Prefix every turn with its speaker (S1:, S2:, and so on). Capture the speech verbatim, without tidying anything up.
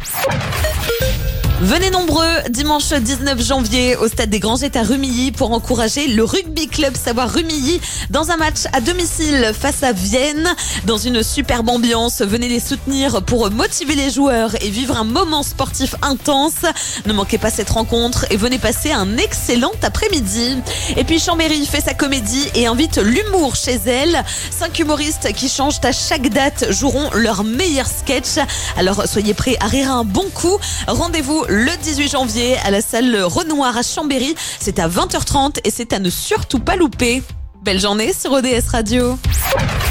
S1: Venez nombreux dimanche dix-neuf janvier au stade des Grangettes à Rumilly pour encourager le rugby club Savoir Rumilly dans un match à domicile face à Vienne. Dans une superbe ambiance, venez les soutenir pour motiver les joueurs et vivre un moment sportif intense. Ne manquez pas cette rencontre et venez passer un excellent après-midi. Et puis Chambéry fait sa comédie et invite l'humour chez elle. Cinq humoristes qui changent à chaque date joueront leur meilleur sketch. Alors soyez prêts à rire un bon coup. Rendez-vous le dix-huit janvier à la salle Renoir à Chambéry. C'est à vingt heures trente et c'est à ne surtout pas louper. Belle journée sur O D S Radio.